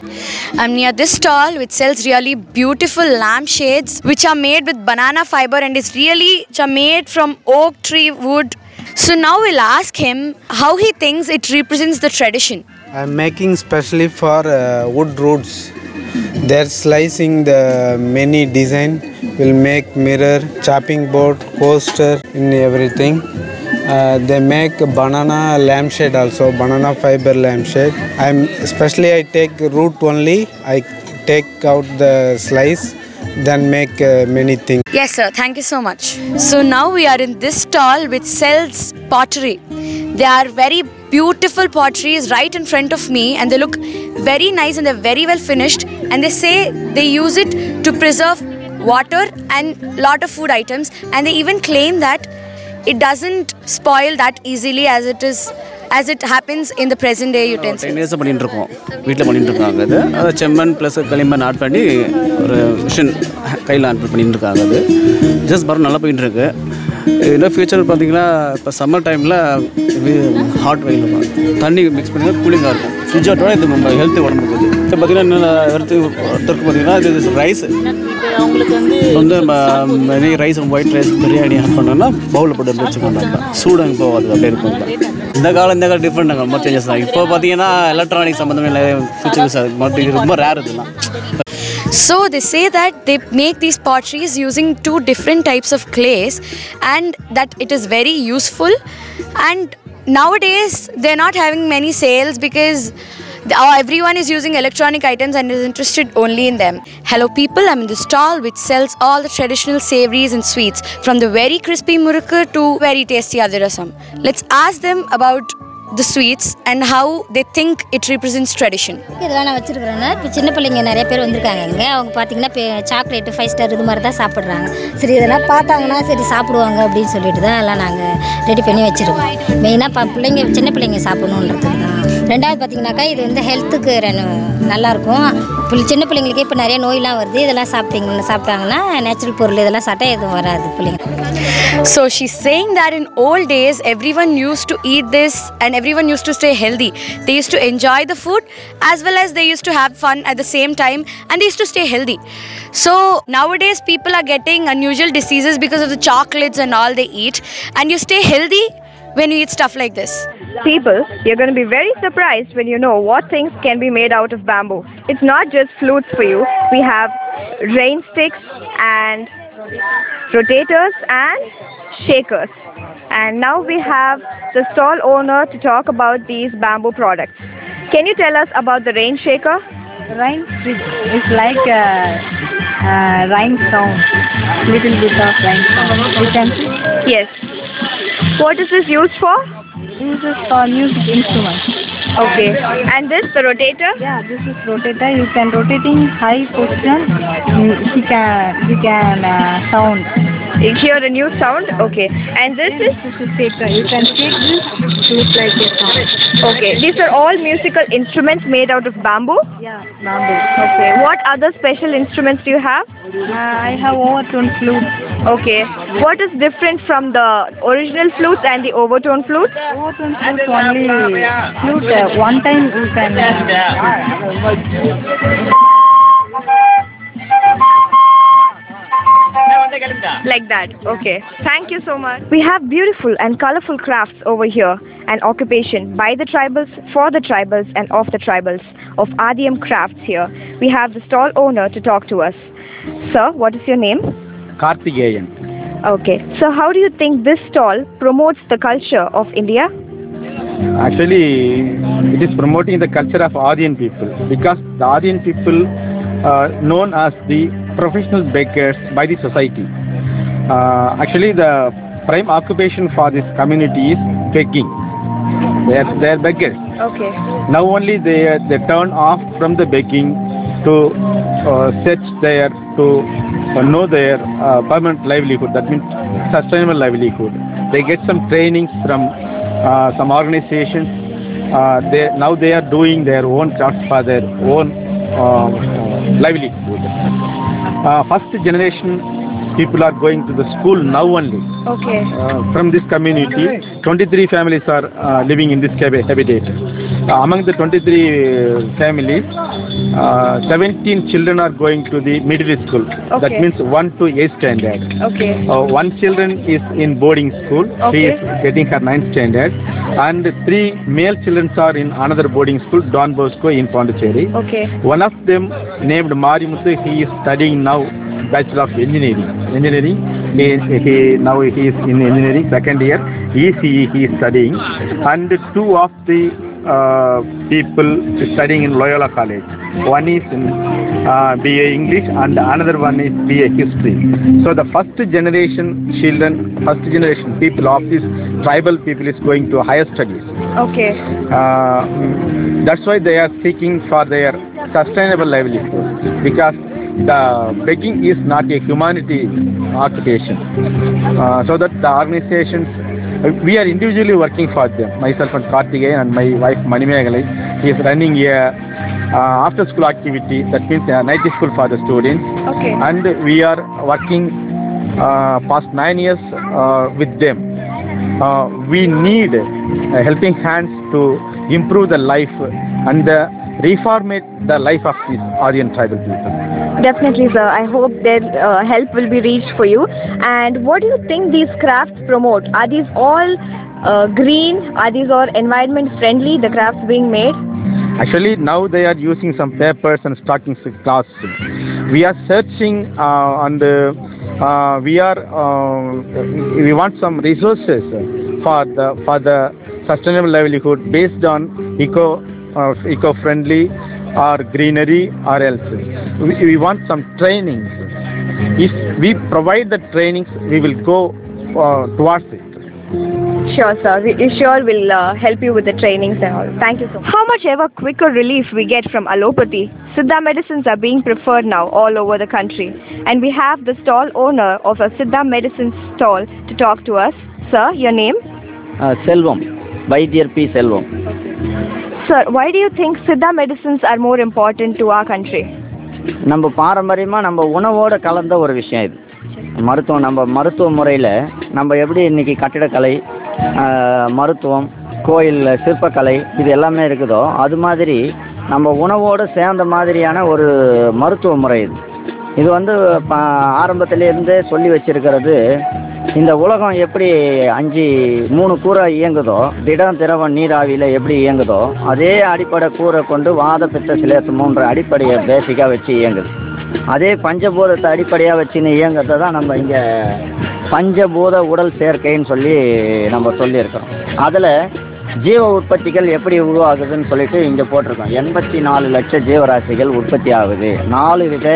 I'm near this stall which sells really beautiful lampshades which are made with banana fiber and which are made from oak tree wood. So now we'll ask him how he thinks it represents the tradition. I'm making specially for wood roots. They're slicing the many design, will make mirror, chopping board, coaster, and everything. They make banana lampshade also, banana fiber lampshade. I take root only. I take out the slice, then make many things. Yes, sir. Thank you so much. So now we are in this stall which sells pottery. They are very beautiful potteries right in front of me, and they look very nice and they're very well finished. And they say they use it to preserve water and lot of food items. And they even claim that it doesn't spoil that easily as it happens in the present day utensils. 10 years பண்ணிட்டு இருக்கோம். வீட்ல பண்ணிட்டு இருக்காங்க அது. அத செம்மண் plus களிமண் add பண்ணி ஒரு மிஷின் கையில ஆட் பண்ணிட்டு இருக்காங்க அது. ஜஸ்ட் பாரு நல்லா போயிட்டு இருக்கு. இன்னும் ஃபியூச்சர் பார்த்தீங்கன்னா இப்போ சம்மர் டைமில் ஹாட் வெயில் தண்ணி மிக்ஸ் பண்ணி கூலிங்காக இருக்கும். ஃப்ரிட்ஜோட இது நம்ம ஹெல்த்து உடம்புக்கு இது. இப்போ பார்த்தீங்கன்னா ஒருத்தருக்கு பார்த்தீங்கன்னா இது ரைஸ் அவங்களுக்கு வந்து நிறைய rice white rice biryani add பண்ணோன்னா பவுலில் போட்டு வச்சுக்கோங்க. சூடாக போகாது அப்படியே இருக்கும். இந்த காலம் டிஃப்ரெண்ட் ரொம்ப சேஞ்சஸ் தான். இப்போ பார்த்தீங்கன்னா எலக்ட்ரானிக் சம்மந்தமே இல்லை ஃபியூச்சர்ஸ் ரொம்ப ரேர் இதெல்லாம். So they say that they make these potteries using 2 different types of clays and that it is very useful. And nowadays they're not having many sales because everyone is using electronic items and is interested only in them. Hello people, I'm in the stall which sells all the traditional savories and sweets from the very crispy murukku to very tasty adirasam. Let's ask them about the sweets and how they think it represents tradition. இதெல்லாம் நான் வச்சிருக்கேன்னா இப்போ சின்ன பிள்ளைங்க நிறைய பேர் வந்திருக்காங்க இங்கே. அவங்க பார்த்தீங்கன்னா சாக்லேட்டு 5 ஸ்டார் இது மாதிரி தான் சாப்பிட்றாங்க. சரி இதெல்லாம் பார்த்தாங்கன்னா சரி சாப்பிடுவாங்க அப்படின்னு சொல்லிட்டு தான் எல்லாம் நாங்கள் ரெடி பண்ணி வச்சுருக்கோம். மெயினாக பிள்ளைங்க சின்ன பிள்ளைங்க சாப்பிடணுன்றதுக்கு தான். ரெண்டாவது பார்த்தீங்கன்னாக்கா இது வந்து ஹெல்த்துக்கு நல்லாயிருக்கும். சின்ன பிள்ளைங்களுக்கு இப்போ நிறைய நோயெலாம் வருது. இதெல்லாம் சாப்பிட்டாங்கன்னா நேச்சுரல் பொருள் இதெல்லாம் சாப்பிட்டா எதுவும் வராது பிள்ளைங்க. So she's saying that in old days everyone used to eat this and everyone used to stay healthy. They used to enjoy the food as well as they used to have fun at the same time and they used to stay healthy. So nowadays people are getting unusual diseases because of the chocolates and all they eat, and you stay healthy when you eat stuff like this. People, you're going to be very surprised when you know what things can be made out of bamboo. It's not just flutes for you. We have rain sticks and rotators and shakers. And now we have the stall owner to talk about these bamboo products. Can you tell us about the rain shaker? Rain is like rain sound, little bit of rain sound. You can see? Yes. What is this used for? This is for music instruments. Okay. And this, the rotator? Yeah, this is rotator. You can rotate in high position. You can sound. You hear a new sound? Okay. And this is shaker. You can shake this to look like a sound. Okay. These are all musical instruments made out of bamboo? Yeah, bamboo. Okay. What other special instruments do you have? I have overtone flute. Okay. What is different from the original flutes and the overtone flutes? Overtone flute only flute. One time you can. Like that. Okay. Thank you so much. We have beautiful and colorful crafts over here, an occupation by the tribals, for the tribals and of the tribals of Adiyam Crafts here. We have the stall owner to talk to us. Sir, what is your name? Karthikeyan. Okay. So how do you think this stall promotes the culture of India? Actually, it is promoting the culture of Adian people because the Adian people are known as the professional bakers by the society. Actually, the prime occupation for this community is baking. They are beggars. Okay. Now only they turn off from the baking to search their to know their permanent livelihood. That means sustainable livelihood. They get some trainings from some organizations. Now they are doing their own crafts for their own livelihood. First generation people are going to the school now only. Okay. From this community, 23 families are living in this habitat. Among the 23 families, 17 children are going to the middle school. Okay. That means 1 to 8 standard. Okay. One children is in boarding school. She is getting her 9th standard. And 3 male children are in another boarding school, Don Bosco in Pondicherry. Okay. One of them named Marimuthu, he is studying now Bachelor of Engineering. Now he is in engineering, second year. ECE he is studying. And 2 of the people studying in Loyola College. One is in BA English and another one is BA History. So the first generation people of this tribal people is going to higher studies. Okay. That's why they are seeking for their sustainable livelihood, because the begging is not a humanity occupation. So that the organizations, we are individually working for them. Myself and Karthikeyan and my wife Manimegalai, he is running a after school activity, that means a night school for the students. Okay. And we are working past 9 years with them. We need helping hands to improve the life and reformate the life of these Aryan tribal people. Definitely, sir. I hope that help will be reached for you. And what do you think these crafts promote? Are these all green? Are these all environment friendly, the crafts being made? Actually, now they are using some papers and stocking cloths. We are searching and we want some resources for the sustainable livelihood based on eco-friendly or greenery or else. We want some trainings. If we provide the trainings, we will go towards it. Sure, sir. We sure will help you with the trainings and all. Thank you so much. How much ever quicker relief we get from allopathy, Siddha medicines are being preferred now all over the country. And we have the stall owner of a Siddha medicine stall to talk to us. Sir, your name? Selvam. Vaidhyar P. Selvam. Sir, why do you think Siddha medicines are more important to our country? நம்ம பாரம்பரியமாக நம்ம உணவோடு கலந்த ஒரு விஷயம் இது. மருத்துவ முறையில் நம்ம எப்படி இன்றைக்கி கட்டிடக்கலை, மருத்துவம், கோயில் சிற்பக்கலை இது எல்லாமே இருக்குதோ அது மாதிரி நம்ம உணவோடு சேர்ந்த மாதிரியான ஒரு மருத்துவ முறை இது. இது வந்து ஆரம்பத்திலேருந்தே சொல்லி வச்சிருக்கிறது, இந்த உலகம் எப்படி 3 கூரை இயங்குதோ, திடம் திரவம் நீராவியில் எப்படி இயங்குதோ அதே அடிப்படை கூரை கொண்டு வாத பித்த சிலேசம் 3 அடிப்படையை பேசிக்காக வச்சு இயங்குது. அதே பஞ்சபூதத்தை அடிப்படையாக வச்சுன்னு இயங்குறதை தான் நம்ம இங்கே பஞ்சபூத உடல் சேர்க்கைன்னு சொல்லி நம்ம சொல்லியிருக்கிறோம். அதில் ஜீவ உற்பத்திகள் எப்படி உருவாகுதுன்னு சொல்லிட்டு இங்கே போட்டிருக்கோம். 84 லட்சம் ஜீவராசிகள் உற்பத்தி ஆகுது, 4 வித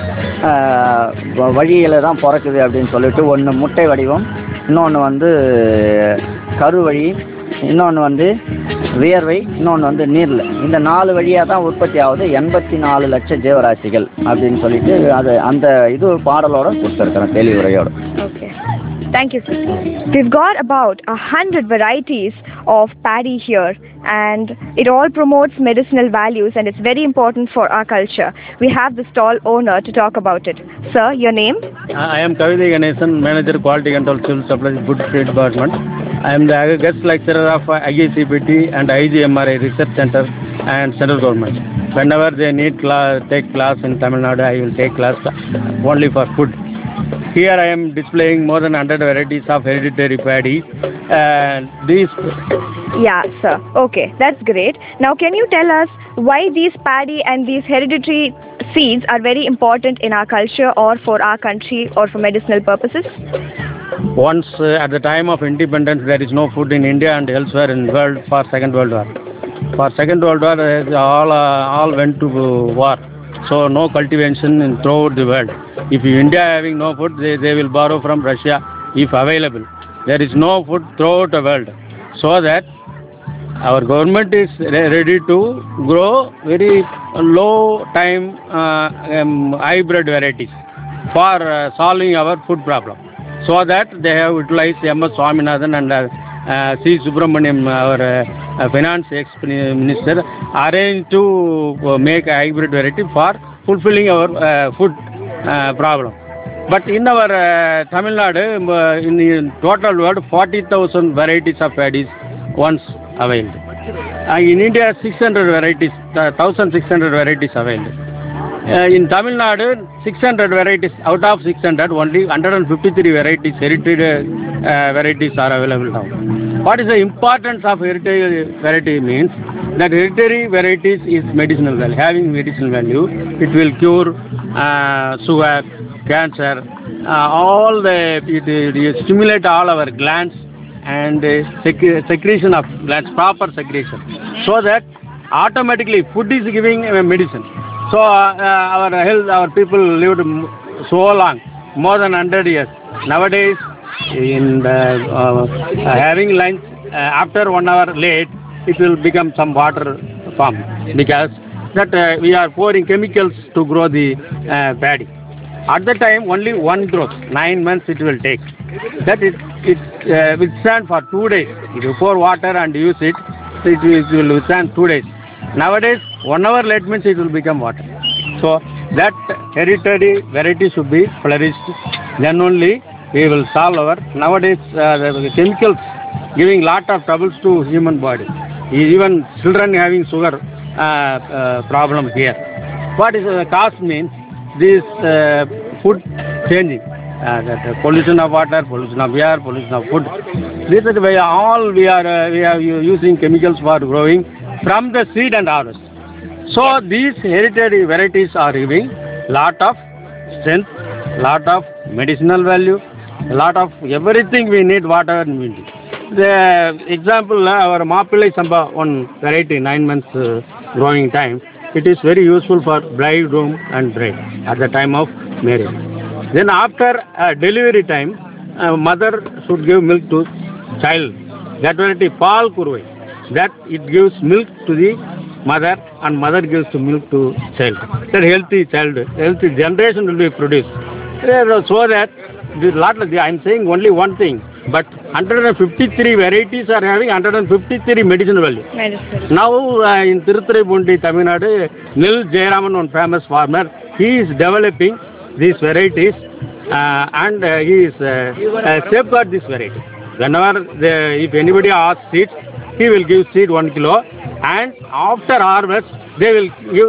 வழியில் தான் பிறக்குது அப்படின்னு சொல்லிட்டு, ஒன்று முட்டை வடிவம், இன்னொன்று வந்து கருவழி, இன்னொன்று வந்து வியர்வை, இன்னொன்று வந்து நீரில். இந்த 4 வழியாக தான் உற்பத்தி ஆகுது 84 லட்சம் ஜீவராசிகள் அப்படின்னு சொல்லிட்டு அது அந்த இது பாடலோட கொடுத்துருக்குறேன், தெளிவுரையோடு. Okay. Thank you, sir. We've got about 100 varieties of paddy here, and it all promotes medicinal values, and it's very important for our culture. We have the stall owner to talk about it. Sir, your name? I am Kavitha Ganesan, Manager Quality Control Civil Supplies Food Trade Department. I am the guest lecturer of IICPT and IGMRI Research Center and Central Government. Whenever they need take class in Tamil Nadu, I will take class only for food. Here I am displaying more than 100 varieties of hereditary paddy. These... Yeah, sir. Okay, that's great. Now, can you tell us why these paddy and these hereditary seeds are very important in our culture or for our country or for medicinal purposes? Once at the time of independence, there is no food in India and elsewhere in the world for Second World War. For Second World War, all went to war. So no cultivation throughout the world. If India having no food, they will borrow from Russia if available. There is no food throughout the world. So that our government is ready to grow very low time hybrid varieties for solving our food problem. So that they have utilized M.S. Swaminathan and C. Subramaniam, our finance ex-minister, arranged to make a hybrid variety for fulfilling our food problem. But in our Tamil Nadu, in the total world, 40,000 varieties of paddies once availed. In India, 600 varieties, 1,600 varieties availed. In Tamil Nadu, 600 varieties, out of 600, only 153 varieties, heritage varieties are available now. What is the importance of heritage variety means? That heritage varieties is medicinal value, having medicinal value. It will cure sugar, cancer, it stimulate all our glands and secretion of glands, proper secretion. So that automatically food is giving medicine. So our health, our people lived so long, more than 100 years. Nowadays, in having lunch, after 1 hour late, it will become some water form because that we are pouring chemicals to grow the paddy. At that time, only one growth, 9 months it will take. That it withstand for 2 days. If you pour water and use it, it will withstand 2 days. Nowadays, 1 hour late means it will become water. So that heritage variety should be flourished. Then only we will solve our nowadays the chemicals giving lot of troubles to human body. Even children having sugar problem here. What is the cause means? This food changing. That pollution of water, pollution of air, pollution of food. This is why all we are using chemicals for growing from the seed and harvest. So these heritage varieties are giving lot of strength, lot of medicinal value, lot of everything we need, whatever we need. The example, our Mapillai Samba, one variety, 9 months growing time, it is very useful for bridegroom and bride at the time of marriage. Then after delivery time, mother should give milk to child. That variety, Pal Kurvai, that it gives milk to the mother and mother gives milk to child. That healthy child, healthy generation will be produced. So that, I am saying only one thing, but 153 varieties are having 153 medicinal value. Now in Tiruthurai, Tamil Nadu, Nil Jayaraman, one famous farmer, he is developing these varieties and he is safeguard this variety. Whenever if anybody asks seeds, he will give seed 1 kilo and after harvest they will give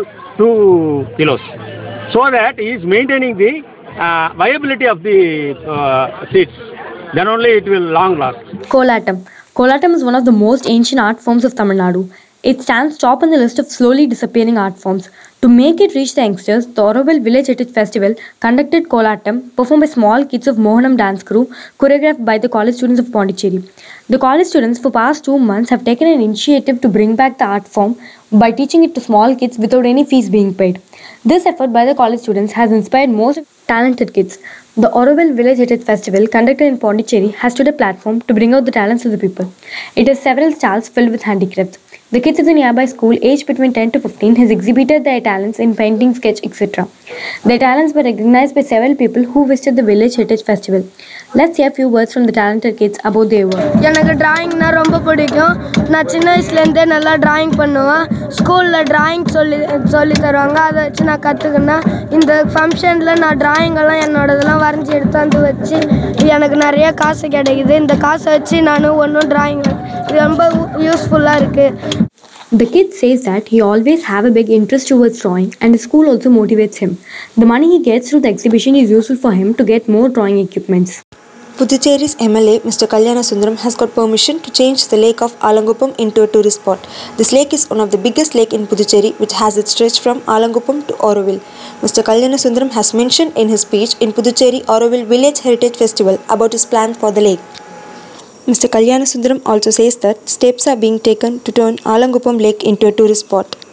2 kilos. So that he is maintaining the viability of the seeds. Then only it will long last. Kolatam. Kolatam is one of the most ancient art forms of Tamil Nadu. It stands top on the list of slowly disappearing art forms. To make it reach the youngsters, the Auroville Village Heritage Festival conducted Kolatam, performed by small kids of Mohanam dance crew, choreographed by the college students of Pondicherry. The college students for past 2 months have taken an initiative to bring back the art form by teaching it to small kids without any fees being paid. This effort by the college students has inspired most talented kids. The Auroville Village Heritage Festival, conducted in Pondicherry, has stood a platform to bring out the talents of the people. It has several stalls filled with handicrafts. The kids of the nearby school, aged between 10 to 15, has exhibited their talents in painting, sketch, etc. Their talents were recognized by several people who visited the Village Heritage Festival. Let's hear a few words from the talented kids about their work. எனக்கு டிராயிங்னா ரொம்ப பிடிக்கும். நான் சின்ன வயசுலேருந்தே நல்லா drawing பண்ணுவேன். ஸ்கூலில் drawing சொல்லி தருவாங்க. அதை வச்சு நான் கற்றுக்கினேன். இந்த ஃபங்க்ஷனில் நான் டிராயிங்கெல்லாம் என்னோடதெல்லாம் வரைஞ்சி எடுத்து வந்து வச்சு எனக்கு நிறைய காசு கிடைக்குது. இந்த காசை வச்சு நான் ஒன்றும் டிராயிங் இது ரொம்ப யூஸ்ஃபுல்லாக இருக்குது. The kid says that he always have a big interest towards drawing and the school also motivates him. The money he gets through the exhibition is useful for him to get more drawing equipments. Puducherry's MLA, Mr. Kalyana Sundaram, has got permission to change the lake of Alanguppam into a tourist spot. This lake is one of the biggest lake in Puducherry, which has its stretch from Alanguppam to Auroville. Mr. Kalyana Sundaram has mentioned in his speech in Puducherry Auroville Village Heritage Festival about his plan for the lake. Mr. Kalyana Sundaram also says that steps are being taken to turn Alanguppam Lake into a tourist spot.